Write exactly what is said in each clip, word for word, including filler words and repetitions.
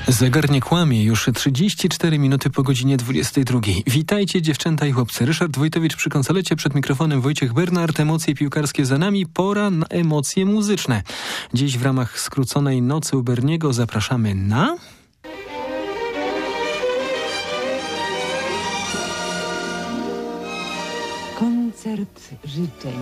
Zegar nie kłamie, już trzydzieści cztery minuty po godzinie dwudziestej drugiej. Witajcie dziewczęta i chłopcy. Ryszard Wojtowicz przy konsolecie, przed mikrofonem Wojciech Bernard. Emocje piłkarskie za nami, pora na emocje muzyczne. Dziś w ramach skróconej Nocy u Berniego zapraszamy na... Koncert życzeń.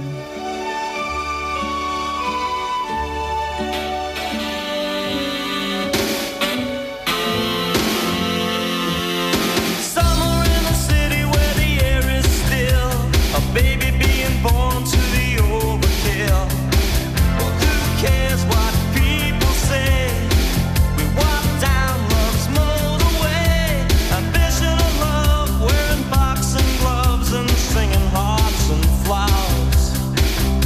Baby being born to the overkill. Well, who cares what people say? We walk down love's motorway, a vision of love, wearing boxing gloves and singing hearts and flowers.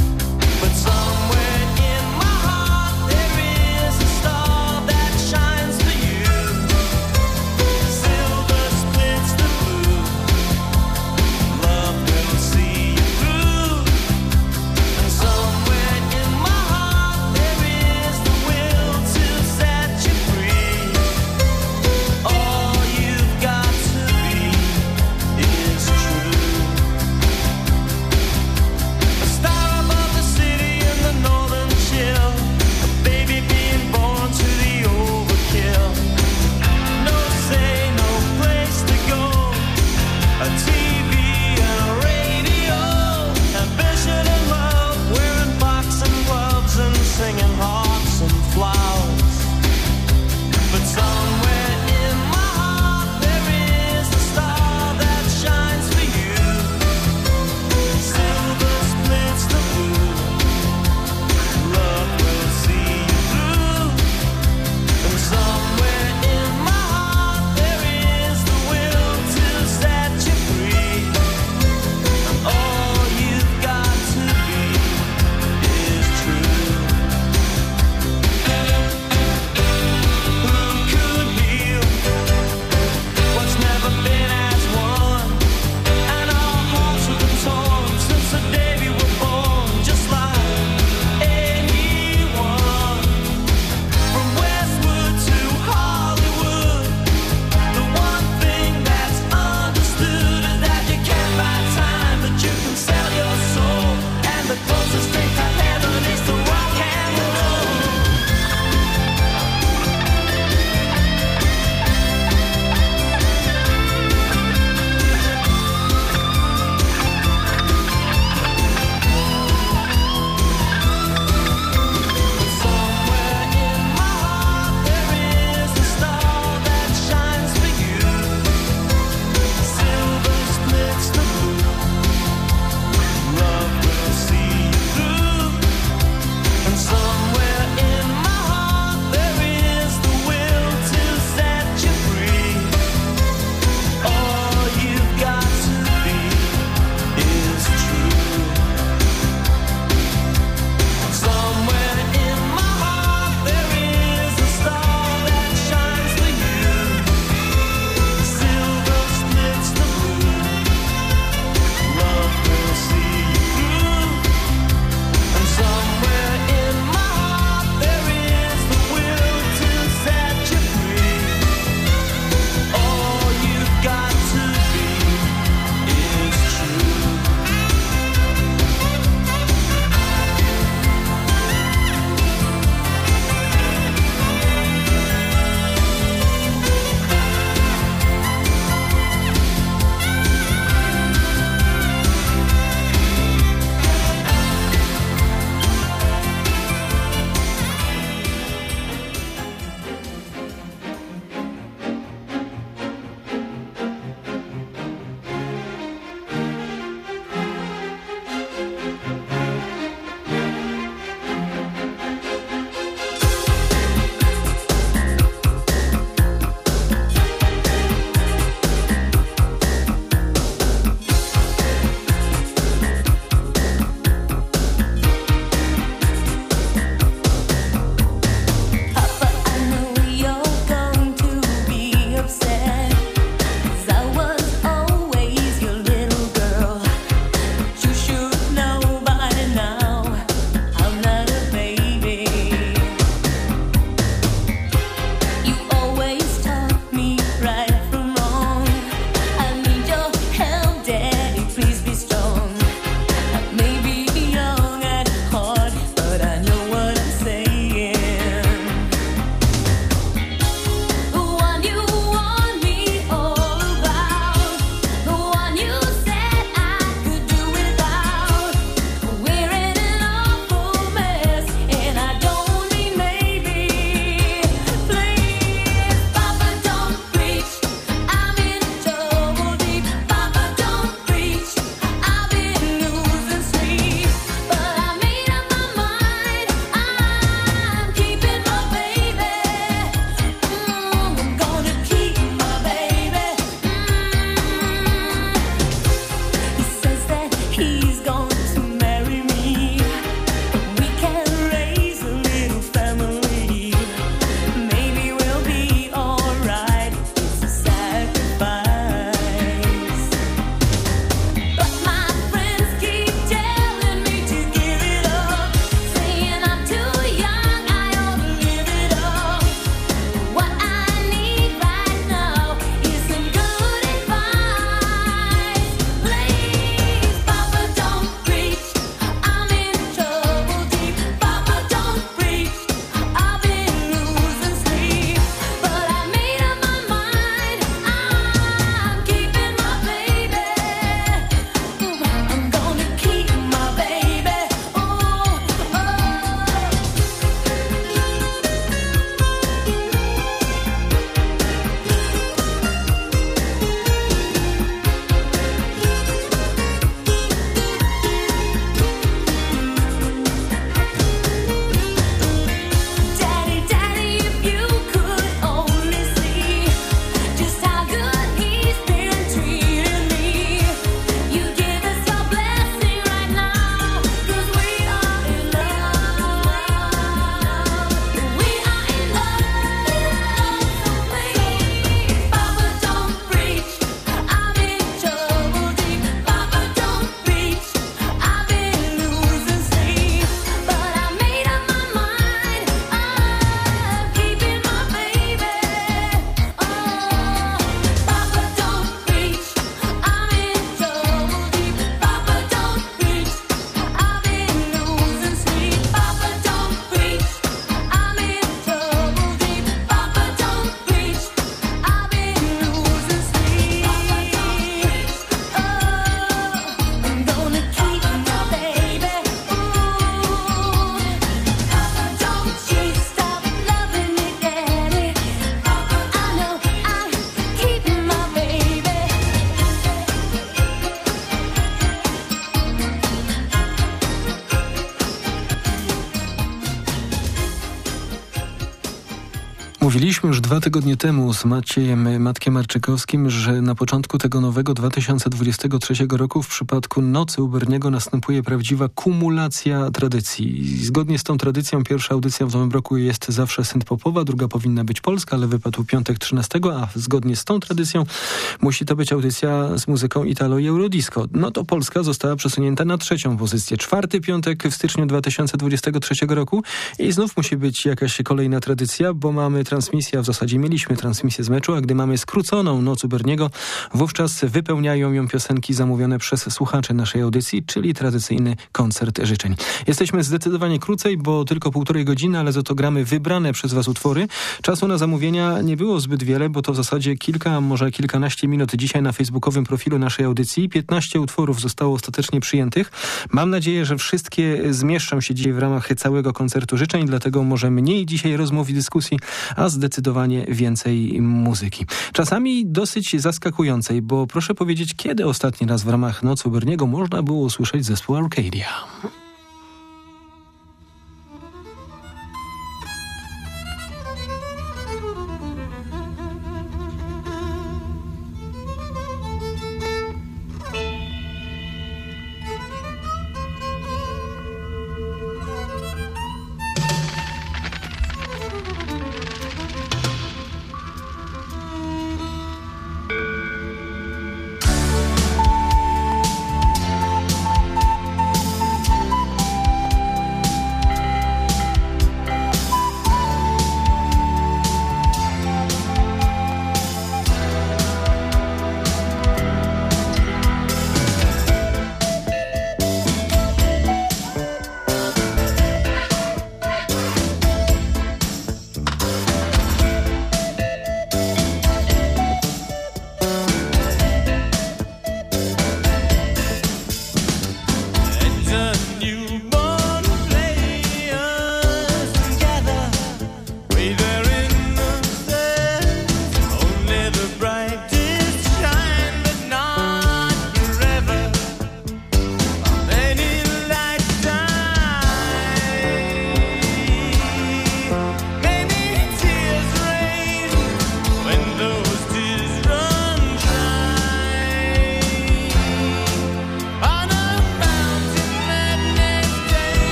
Mówiliśmy już dwa tygodnie temu z Maciejem Matkiem Marczykowskim, że na początku tego nowego dwa tysiące dwudziestego trzeciego roku w przypadku Nocy u Berniego następuje prawdziwa kumulacja tradycji. Zgodnie z tą tradycją pierwsza audycja w nowym roku jest zawsze synth-popowa, druga powinna być polska, ale wypadł piątek trzynastego, a zgodnie z tą tradycją musi to być audycja z muzyką Italo i Eurodisco. No to Polska została przesunięta na trzecią pozycję. Czwarty piątek w styczniu dwa tysiące dwudziestego trzeciego roku i znów musi być jakaś kolejna tradycja, bo mamy transmisję, a w zasadzie mieliśmy transmisję z meczu, a gdy mamy skróconą Noc u Berniego, wówczas wypełniają ją piosenki zamówione przez słuchaczy naszej audycji, czyli tradycyjny koncert życzeń. Jesteśmy zdecydowanie krócej, bo tylko półtorej godziny, ale za to gramy wybrane przez was utwory. Czasu na zamówienia nie było zbyt wiele, bo to w zasadzie kilka, może kilkanaście minut dzisiaj na facebookowym profilu naszej audycji. piętnaście utworów zostało ostatecznie przyjętych. Mam nadzieję, że wszystkie zmieszczą się dzisiaj w ramach całego koncertu życzeń, dlatego może mniej dzisiaj rozmów i dyskusji, a zdecydowanie więcej muzyki. Czasami dosyć zaskakującej, bo proszę powiedzieć, kiedy ostatni raz w ramach Nocy u Berniego można było usłyszeć zespół Arcadia?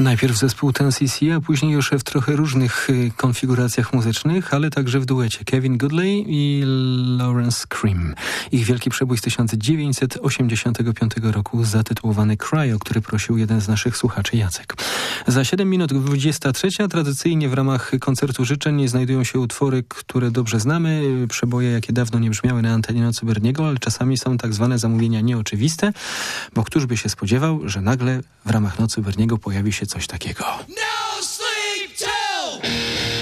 Najpierw zespół Ten C C, a później już w trochę różnych konfiguracjach muzycznych, ale także w duecie Kevin Goodley i Lawrence Cream. Ich wielki przebój z tysiąc dziewięćset osiemdziesiątego piątego roku zatytułowany Cry, o który prosił jeden z naszych słuchaczy, Jacek. Za siedem minut dwudziesta trzecia. Tradycyjnie w ramach koncertu życzeń znajdują się utwory, które dobrze znamy, przeboje, jakie dawno nie brzmiały na antenie Nocy Berniego, ale czasami są tak zwane zamówienia nieoczywiste, bo któż by się spodziewał, że nagle w ramach Nocy Berniego pojawi się coś takiego. No sleep till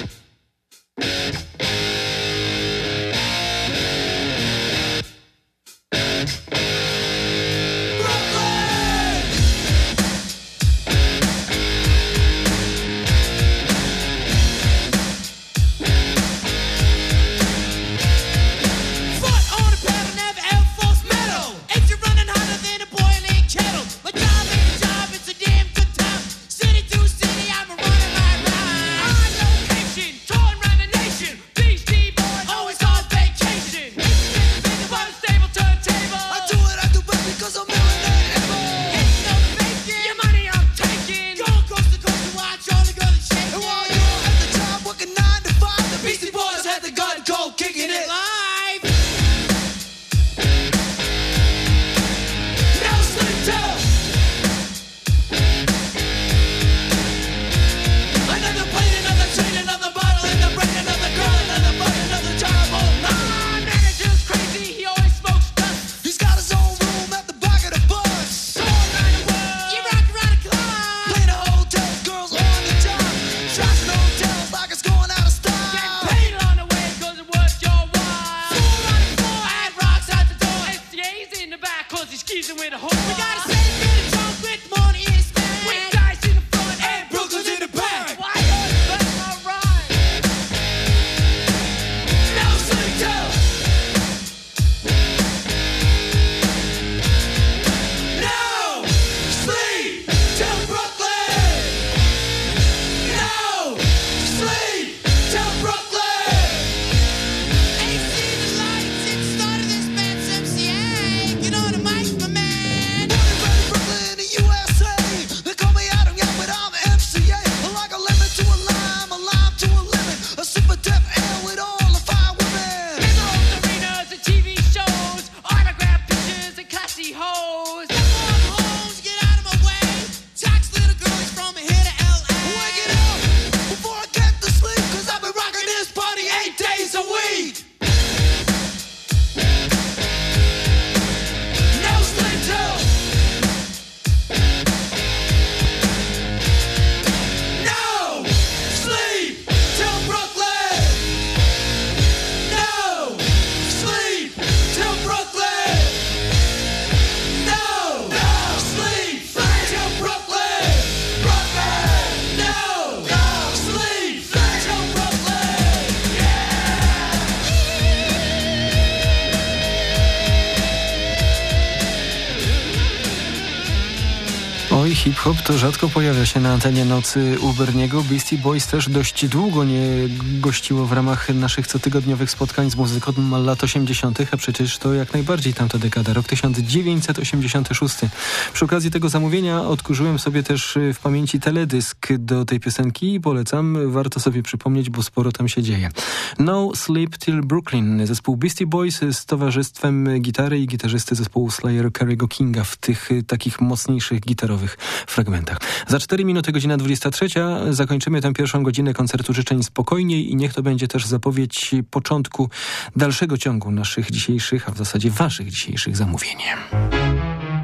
Oj, hip-hop to rzadko pojawia się na antenie Nocy u Berniego. Beastie Boys też dość długo nie gościło w ramach naszych cotygodniowych spotkań z muzyką lat osiemdziesiątych, a przecież to jak najbardziej tamta dekada, rok tysiąc dziewięćset osiemdziesiąty szósty. Przy okazji tego zamówienia odkurzyłem sobie też w pamięci teledysk do tej piosenki i polecam, warto sobie przypomnieć, bo sporo tam się dzieje. No Sleep Till Brooklyn, zespół Beastie Boys z towarzystwem gitary i gitarzysty zespołu Slayer Kerry'ego Kinga w tych takich mocniejszych gitarowych fragmentach. Za cztery minuty, godzina dwudziesta trzecia, zakończymy tę pierwszą godzinę koncertu życzeń spokojniej i niech to będzie też zapowiedź początku dalszego ciągu naszych dzisiejszych, a w zasadzie waszych dzisiejszych zamówień.